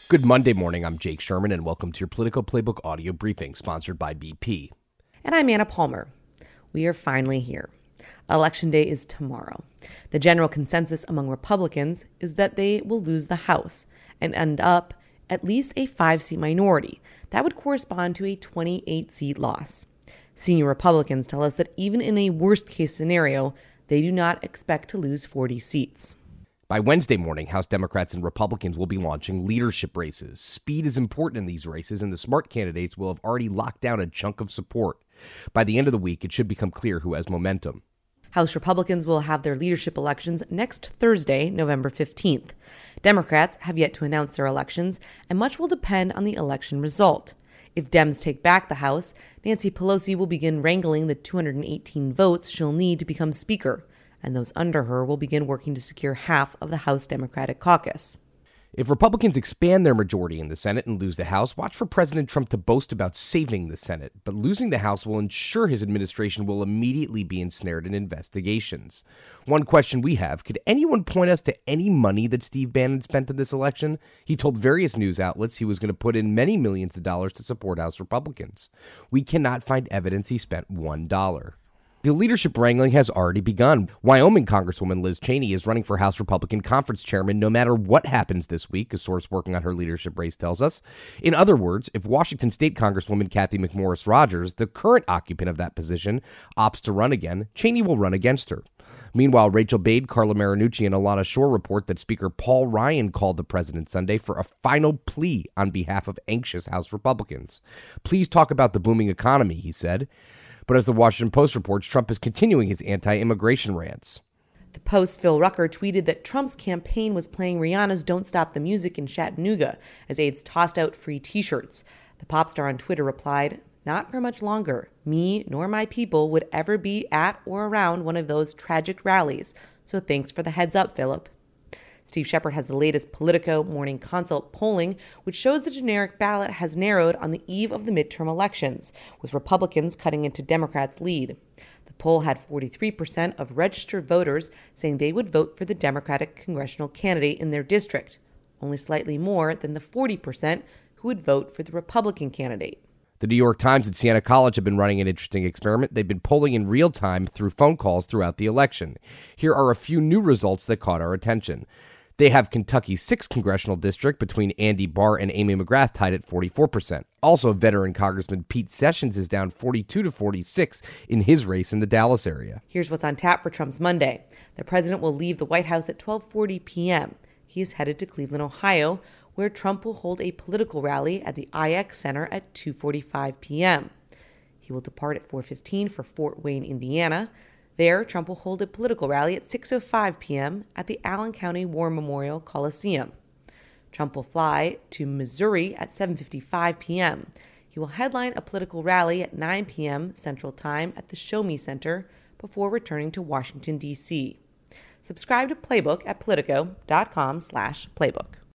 Good Monday morning. I'm Jake Sherman, and welcome to your Politico Playbook audio briefing, sponsored by BP. And I'm Anna Palmer. We are finally here. Election day is tomorrow. The general consensus among Republicans is that they will lose the House and end up at least a 5-seat minority. That would correspond to a 28-seat loss. Senior Republicans tell us that even in a worst-case scenario, they do not expect to lose 40 seats. By Wednesday morning, House Democrats and Republicans will be launching leadership races. Speed is important in these races, and the smart candidates will have already locked down a chunk of support. By the end of the week, it should become clear who has momentum. House Republicans will have their leadership elections next Thursday, November 15th. Democrats have yet to announce their elections, and much will depend on the election result. If Dems take back the House, Nancy Pelosi will begin wrangling the 218 votes she'll need to become Speaker, and those under her will begin working to secure half of the House Democratic caucus. If Republicans expand their majority in the Senate and lose the House, watch for President Trump to boast about saving the Senate. But losing the House will ensure his administration will immediately be ensnared in investigations. One question we have, could anyone point us to any money that Steve Bannon spent in this election? He told various news outlets he was going to put in many millions of dollars to support House Republicans. We cannot find evidence he spent $1. The leadership wrangling has already begun. Wyoming Congresswoman Liz Cheney is running for House Republican Conference Chairman no matter what happens this week, a source working on her leadership race tells us. In other words, if Washington State Congresswoman Cathy McMorris Rodgers, the current occupant of that position, opts to run again, Cheney will run against her. Meanwhile, Rachel Bade, Carla Marinucci, and Alana Shore report that Speaker Paul Ryan called the president Sunday for a final plea on behalf of anxious House Republicans. Please talk about the booming economy, he said. But as the Washington Post reports, Trump is continuing his anti-immigration rants. The Post's Phil Rucker tweeted that Trump's campaign was playing Rihanna's Don't Stop the Music in Chattanooga as aides tossed out free T-shirts. The pop star on Twitter replied, "Not for much longer. Me nor my people would ever be at or around one of those tragic rallies. So thanks for the heads up, Philip." Steve Shepard has the latest Politico Morning Consult polling, which shows the generic ballot has narrowed on the eve of the midterm elections, with Republicans cutting into Democrats' lead. The poll had 43% of registered voters saying they would vote for the Democratic congressional candidate in their district, only slightly more than the 40% who would vote for the Republican candidate. The New York Times and Siena College have been running an interesting experiment. They've been polling in real time through phone calls throughout the election. Here are a few new results that caught our attention. They have Kentucky's 6th congressional district between Andy Barr and Amy McGrath tied at 44%. Also, veteran Congressman Pete Sessions is down 42 to 46 in his race in the Dallas area. Here's what's on tap for Trump's Monday. The president will leave the White House at 12:40 p.m. He is headed to Cleveland, Ohio, where Trump will hold a political rally at the IX Center at 2:45 p.m. He will depart at 4:15 for Fort Wayne, Indiana. There, Trump will hold a political rally at 6:05 p.m. at the Allen County War Memorial Coliseum. Trump will fly to Missouri at 7:55 p.m. He will headline a political rally at 9 p.m. Central Time at the Show Me Center before returning to Washington, D.C. Subscribe to Playbook at Politico.com/playbook.